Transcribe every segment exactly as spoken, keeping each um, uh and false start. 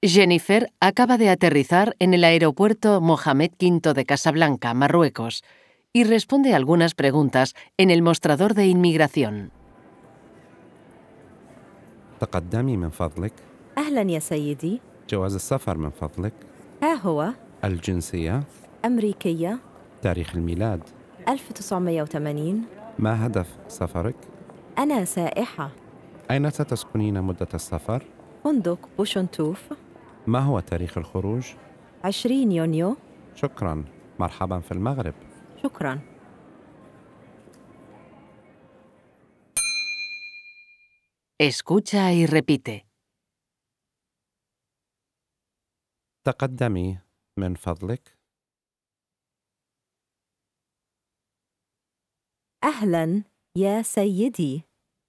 Jennifer acaba de aterrizar en el aeropuerto Mohamed quinto de Casablanca, Marruecos, y responde algunas preguntas en el mostrador de inmigración. تقدمي من فضلك. أهلا يا سيدي. جواز السفر من فضلك. ها هو. الجنسية. أمريكية. تاريخ الميلاد. ألف وتسعمائة وثمانين. ما هدف سفرك؟ أنا سائحة. أين ستسكنين مدة السفر؟ فندق بوشنتوف. ما هو تاريخ الخروج؟ عشرين يونيو. شكراً. مرحباً في المغرب. شكراً. Escucha y repite. تقدمي من فضلك. أهلا يا سيدي.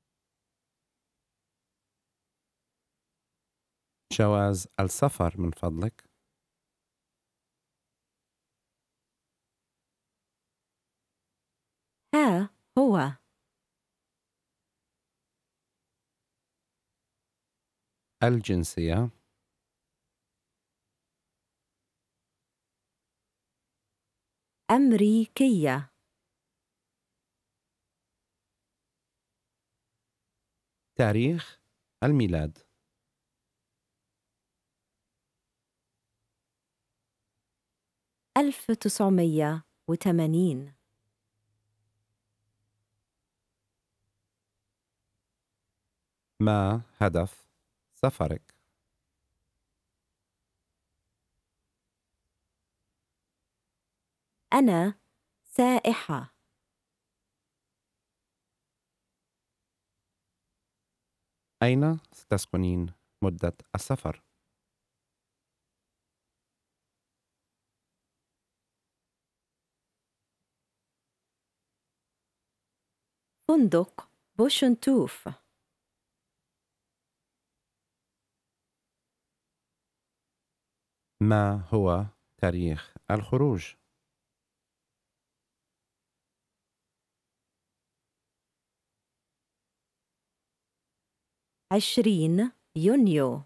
جواز السفر من فضلك. ها هو. الجنسية. أمريكية. تاريخ الميلاد. ألف وتسعمائة وثمانين. ما هدف سفرك؟ أنا سائحة. أين ستسكنين مدة السفر؟ فندق بوشنتوف. ما هو تاريخ الخروج؟ عشرين يونيو.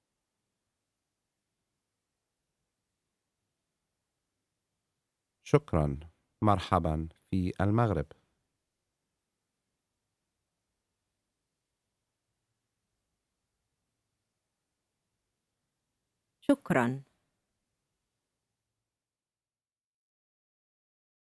شكراً. مرحباً في المغرب. شكراً.